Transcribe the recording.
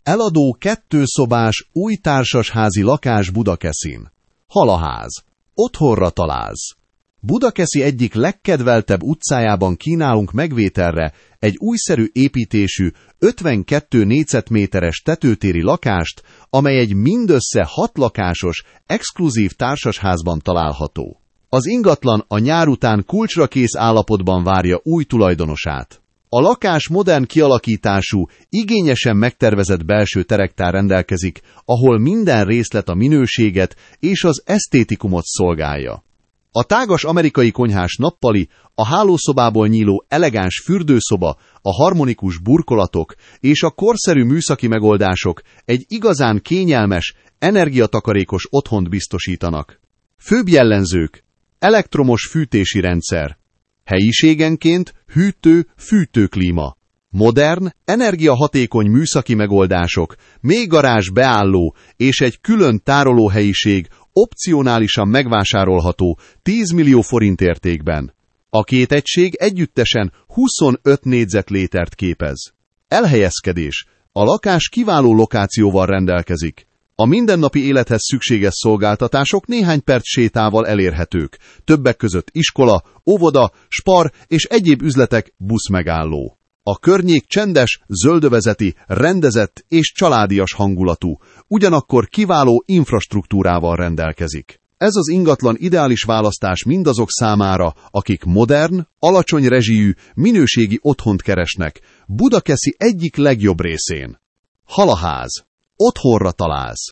Eladó 2 szobás, új társasházi lakás Budakeszin. Halaház. Otthonra találsz. Budakeszi egyik legkedveltebb utcájában kínálunk megvételre egy újszerű építésű, 52 négyzetméteres tetőtéri lakást, amely egy mindössze 6 lakásos, exkluzív társasházban található. Az ingatlan a nyár után kulcsra kész állapotban várja új tulajdonosát. A lakás modern kialakítású, igényesen megtervezett belső terektár rendelkezik, ahol minden részlet a minőséget és az esztétikumot szolgálja. A tágas amerikai konyhás nappali, a hálószobából nyíló elegáns fürdőszoba, a harmonikus burkolatok és a korszerű műszaki megoldások egy igazán kényelmes, energiatakarékos otthont biztosítanak. Főbb jellemzők: elektromos fűtési rendszer, helyiségenként hűtő-fűtőklíma, modern, energiahatékony műszaki megoldások, mélygarázs beálló és egy külön tárolóhelyiség opcionálisan megvásárolható 10 millió forint értékben. A 2 egység együttesen 25 négyzetmétert képez. Elhelyezkedés. A lakás kiváló lokációval rendelkezik. A mindennapi élethez szükséges szolgáltatások néhány perc sétával elérhetők, többek között iskola, óvoda, spar és egyéb üzletek, buszmegálló. A környék csendes, zöldövezeti, rendezett és családias hangulatú, ugyanakkor kiváló infrastruktúrával rendelkezik. Ez az ingatlan ideális választás mindazok számára, akik modern, alacsony rezsijű, minőségi otthont keresnek, Budakeszi egyik legjobb részén. Halaház. Otthonra találsz.